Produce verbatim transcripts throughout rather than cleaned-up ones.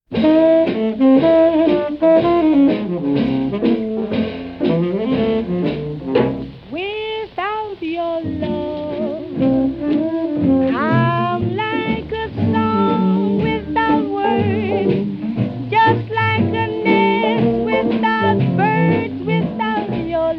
Without your love, I'm like a song without words, just like a nest without birds. Without your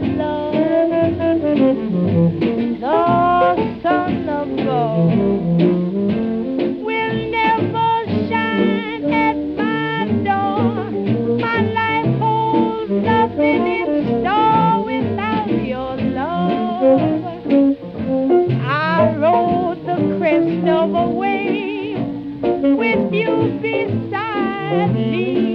love, the sun of God will never shine at my door. My life holds nothing in store without your love. I rode the crest of a wave with you beside me.